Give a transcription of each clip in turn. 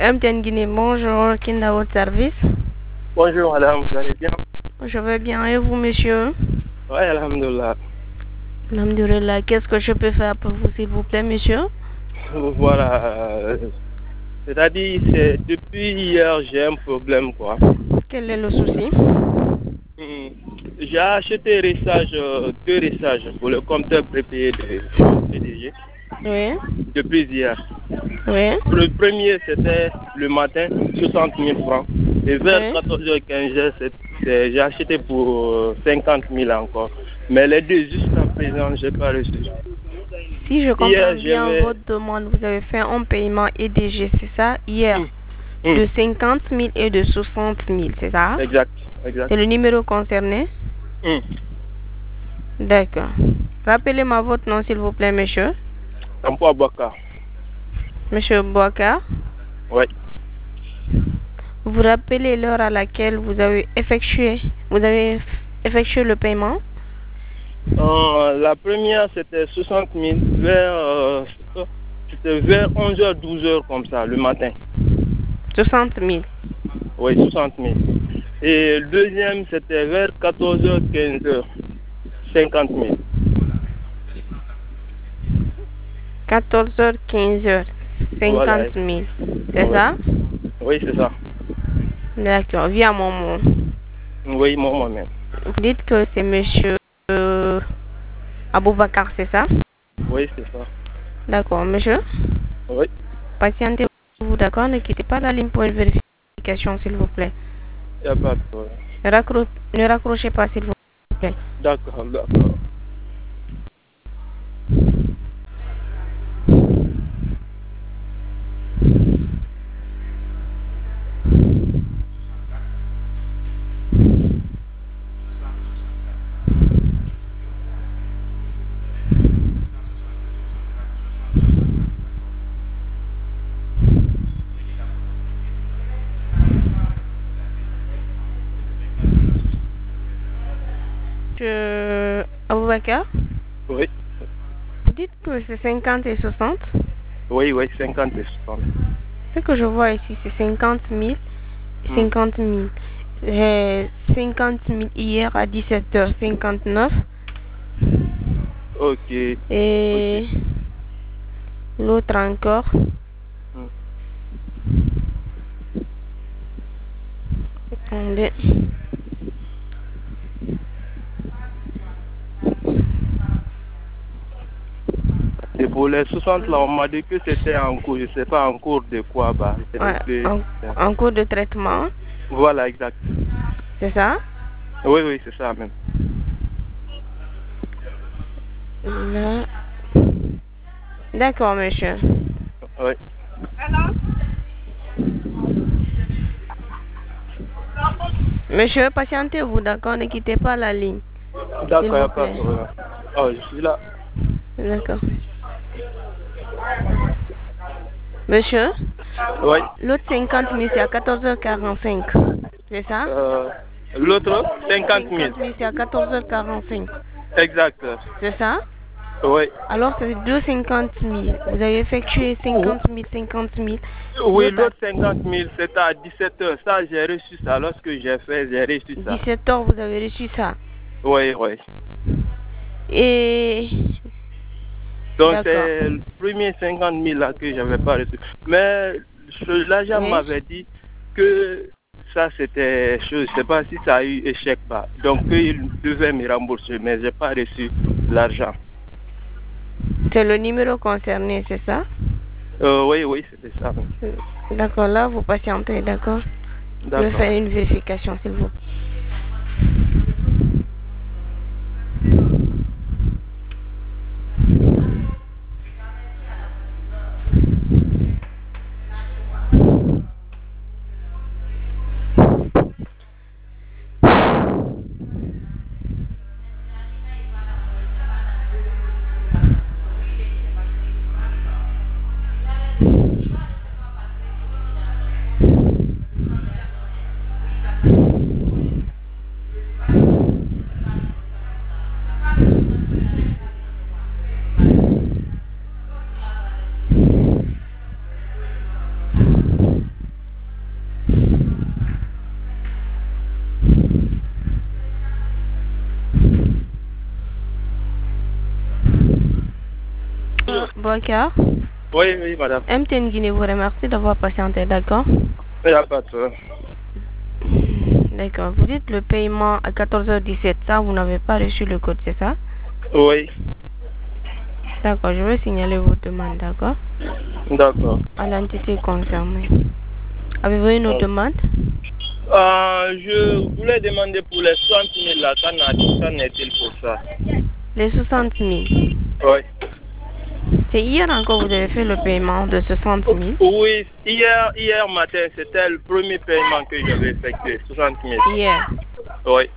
MTN Guinée, bonjour, Kinda votre service. Bonjour madame, vous allez bien? Je vais bien, et vous monsieur? Oui, alhamdoulilah. Alhamdoulilah, qu'est-ce que je peux faire pour vous s'il vous plaît monsieur? Voilà, c'est-à-dire c'est depuis hier j'ai un problème quoi. Quel est le souci? J'ai acheté deux réchages pour le compteur prépayé de PDG Oui. depuis hier. Oui. Le premier c'était le matin 60 000 francs et vers Oui. 14h15 j'ai acheté pour 50 000 encore. Mais les deux jusqu'à présent je n'ai pas reçu. Si je comprends Hier, bien votre demande, vous avez fait un paiement EDG, c'est ça? Hier, de 50 000 et de 60 000, c'est ça? Exact, exact. C'est le numéro concerné? D'accord. Rappelez-moi votre nom s'il vous plaît monsieur. Emploi Baka. Monsieur Boaka? Oui. Vous rappelez l'heure à laquelle vous avez effectué le paiement? La première c'était 60 000 c'était vers 11h, 12h comme ça le matin. 60 000. Oui, 60 000. Et le deuxième c'était vers 14h, 15h. 50 000. 14h, 15h. 50 000. C'est ça? Oui, c'est ça. D'accord. Via mon. Oui, moi-même. Vous dites que c'est monsieur Aboubakar, c'est ça? Oui, c'est ça. D'accord, monsieur? Oui. Patientez-vous, d'accord? Ne quittez pas la ligne pour une vérification, s'il vous plaît. Il n'y a pas de problème. Ne raccrochez pas, s'il vous plaît. D'accord, d'accord. Aboubakar? Oui. Vous dites que c'est 50 et 60? Oui, 50 et 60. Ce que je vois ici, c'est 50 000 et 50 000. J'ai 50 000 hier à 17h59. Ok. Et l'autre encore. Attendez. Et pour les 60 là, on m'a dit que c'était en cours, je ne sais pas en cours de quoi, bah. Ouais, en cours de traitement. Voilà, exact. C'est ça? Oui, c'est ça même. Là. D'accord, monsieur. Oui. Monsieur, patientez-vous, d'accord? Ne quittez pas la ligne. D'accord, il n'y a pas de problème. Oh, je suis là. D'accord. Monsieur? Oui. L'autre 50 000, c'est à 14h45. C'est ça? L'autre 50 000. 50 000, c'est à 14h45. Exact. C'est ça? Oui. Alors, c'est 250 000. Vous avez effectué 50 000, 50 000. Oui, l'autre 50 000, c'était à 17h. Ça, j'ai reçu ça. Lorsque j'ai reçu ça. 17h, vous avez reçu ça? Oui. Et... Donc, c'est le premier 50 000 là que je n'avais pas reçu. Mais l'agent m'avait dit que ça, c'était chose. Je ne sais pas si ça a eu échec. Bah. Donc, il devait me rembourser, mais je n'ai pas reçu l'argent. C'est le numéro concerné, c'est ça? Oui, c'était ça. D'accord, là, vous patientez, d'accord? Je vais faire une vérification, s'il vous plaît. Boubacar. Oui, oui, madame. MTN Guinée vous remercie d'avoir patienté, d'accord? Il n'y a pas de problème. D'accord. Vous dites le paiement à 14h17, ça, vous n'avez pas reçu le code, c'est ça? Oui. D'accord, je vais signaler votre demande, d'accord? D'accord. À l'entité concernée. Avez-vous une autre demande? Je voulais demander pour les 60 000 là, qu'en est-il pour ça? Les 60 000. Oui. C'est hier encore que vous avez fait le paiement de 60 000? Oui, hier matin, c'était le premier paiement que j'avais effectué, 60 000. Hier? Oui.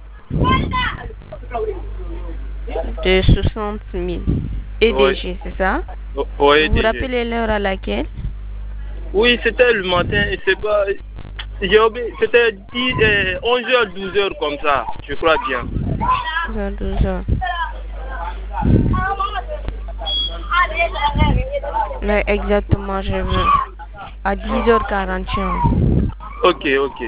De 60 000. EDG, c'est ça? Oui, vous vous rappelez l'heure à laquelle? Oui, c'était le matin, c'est pas... J'ai oublié, c'était 11h, 12h comme ça, je crois bien. 11h, 12h. Mais exactement, je veux. À 10h41. Ok, ok.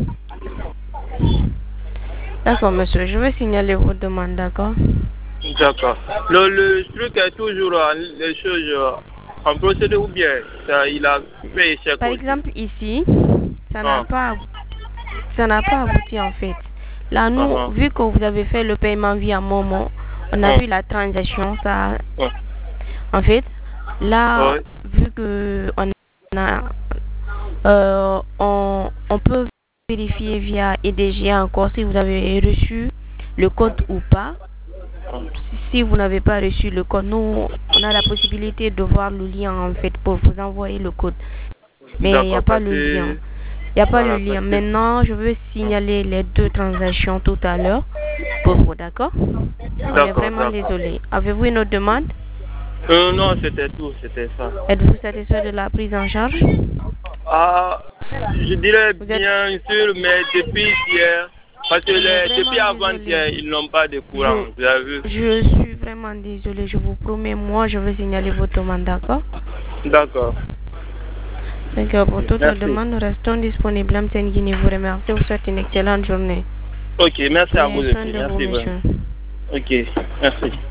D'accord, monsieur, je vais signaler votre demande, d'accord? D'accord. Le truc est toujours les choses en procédure ou bien il a fait échec. Par aussi. exemple, ici, ça n'a pas abouti en fait. Là, nous, vu que vous avez fait le paiement via Momo, on a vu la transaction, ça. En fait, là, vu que on peut vérifier via EDG encore si vous avez reçu le code ou pas. Si vous n'avez pas reçu le code, nous, on a la possibilité de voir le lien en fait pour vous envoyer le code. Mais il n'y a pas le lien. Il n'y a pas le lien. Maintenant, je veux signaler les deux transactions tout à l'heure pour vous, d'accord? On est vraiment désolé. Avez-vous une autre demande? Non, c'était tout, c'était ça. Êtes-vous satisfait de la prise en charge? Je dirais bien sûr, mais depuis hier, parce que depuis avant-hier, ils n'ont pas de courant, vous avez vu? Je suis vraiment désolé, je vous promets, moi je vais signaler votre demande, d'accord? D'accord. D'accord, pour toute la demande, nous restons disponibles. MTN Guinée vous remercie, vous souhaite une excellente journée. Ok, merci à vous. Merci. Ok, merci.